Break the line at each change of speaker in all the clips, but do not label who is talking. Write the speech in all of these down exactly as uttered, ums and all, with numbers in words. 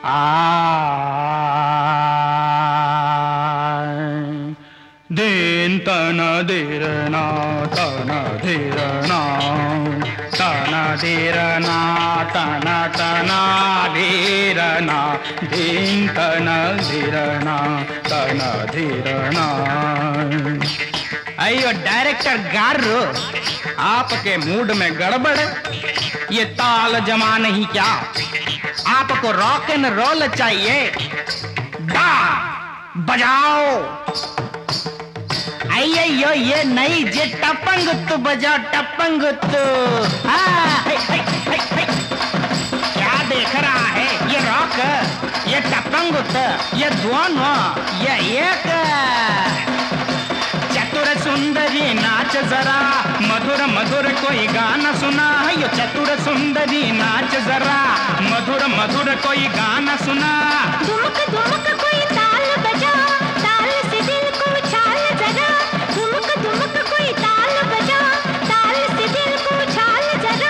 आ दिन तन धीरना तन धीरना तन धीरना तन तना धीरना दिन तन धीरना तन धीरना।
अयो डायरेक्टर गारो, आपके मूड में गड़बड़, ये ताल जमा नहीं क्या? आपको रॉक एंड रोल चाहिए? बा बजाओ। अयो ये नहीं, जे टपंगुत्तु बजाओ टपंगुत्तु। हाँ, है, है, है, है। क्या देख रहा है? ये रॉक, ये टपंगुत्तु, ये दोनों, ये एक। चतुर सुंदरी नाच जरा, मधुर मधुर कोई गाना सुना। यो चतुर सुंदरी नाच जरा, मधुर मधुर कोई गाना सुना।
धुमक धुमक कोई ताल बजा, ताल से दिल को उछाल जरा। धुमक धुमक कोई ताल बजा, ताल से दिल को उछाल जरा।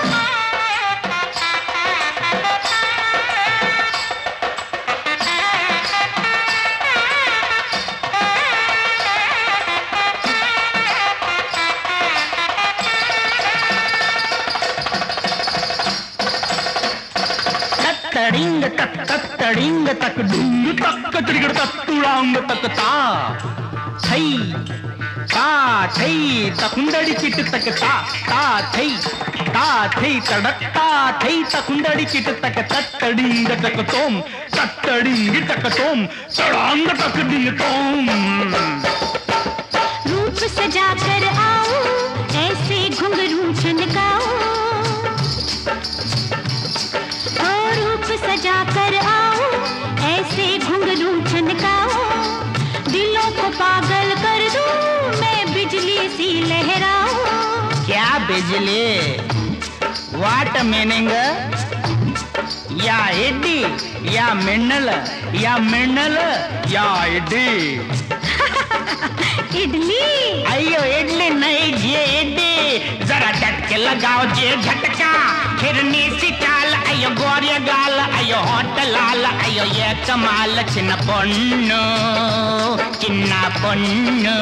तड़िंग तक तक तड़िंग तक डुंग तक त्रिगड़ तक तुड़ांग तक ता थई ता थई तकुंडड़ी चिट तक ता ता थई ता थई तड़क ता थई तकुंडड़ी चिट तक तक तड़िंग तक तोम तक तड़िंग तक तोम तड़ांग तक डिंग तोम।
रूप सजा कर आओ, ऐसे घुंघरू छनकाओ। सजा कर आओ, ऐसे घुंघरू छनकाओ। दिलों को पागल कर दूं मैं, बिजली सी लहराऊं।
क्या बिजली? What meaning? या इड्डी या मिन्नल या मिन्नल या इड्डी?
इडली?
अयो इडली नहीं, ये इड्डी। जरा झटके लगाओ जे झटका, हिरनी सी चाल, अयो गोरिया गाल, अयो होट लाल, अयो ये कमाल। चिन्न पोन्नु चिन्ना पोन्नु।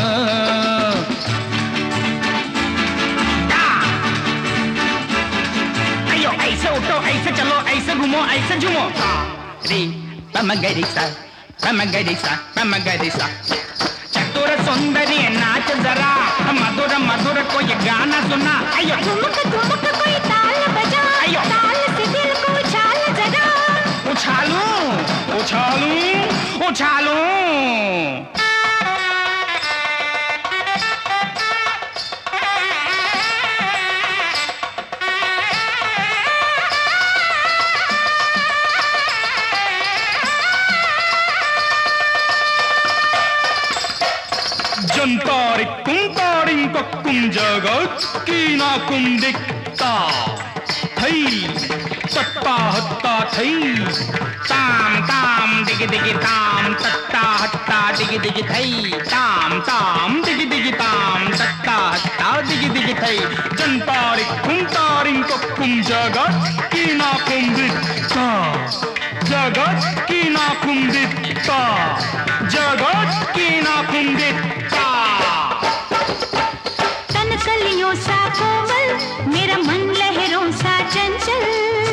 अयो ऐसे उठो, ऐसे चलो, ऐसे घूमो, ऐसे झूमो। री पम गरी सा पम गरी सा पम गरी सा। चतुर सुंदरी नाच जरा, मधुर मधुर कोई गाना सुना। अयो
धुमक धुमक कोई ताल बजा,
अयो
ताल से दिल को उछाल जरा।
उछालूं उछालूं उछालूं। जंतारी कुंतारी कक्कुम जगत की ना कुम दिखता थई तत्ता हत्ता थई ताम ताम दिग दिग ताम तत्ता हत्ता दिग दिग थई ताम ताम दिग दिग ताम तत्ता हत्ता दिग दिग थई। जंतारी कुंतारी कक्कुम जगत की ना कुम दिखता, जगत की ना कुम दिखता, जगत की ना कुम दिखता।
तन कलियों सा कोमल, मेरा मन लहरों सा चंचल।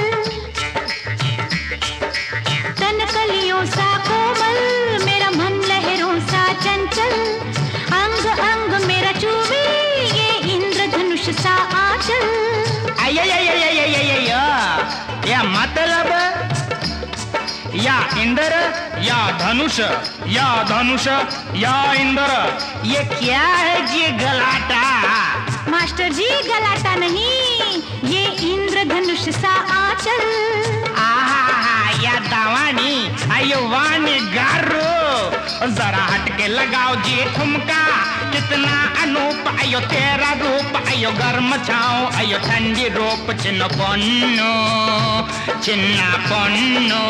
तन कलियों सा कोमल, मेरा मन लहरों सा चंचल। अंग अंग मेरा चूमे, ये इंद्रधनुष सा आंचल।
आया या या या या या या या मतलब या इंद्र या धनुष या धनुष या इंद्र। ये क्या है जी गलाटा?
मास्टर जी गलाटा नहीं, ये इंद्रधनुष सा आंचल।
आहा या दावानी, अयो वानी गारो। जरा हटके लगाओ जी ठुमका, कितना अनूप अयो तेरा रूप। अयो गर्म छाओ, अयो ठंडी रूप। चिन्न पोन्नु चिन्ना पोन्नु।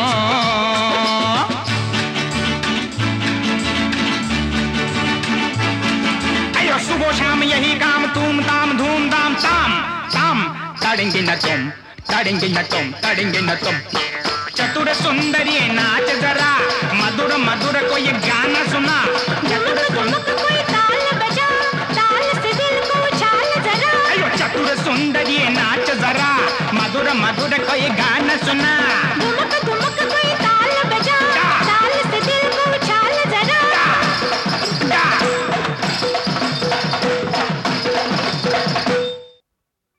अयो सुबह शाम यही काम, तुम ताम धूम धाम ताम ताम। ताड़ेंगे न तुम ताड़ेंगे न तुम ताड़ेंगे न तुम। चतुर सुंदरी नाच जरा मधुर मधुर कोई गाना सुना
ठुमक ठुमक कोई ताल बजा ताल से दिल को उछाल जरा
अयो चतुर सुंदरी नाच जरा मधुर मधुर कोई गाना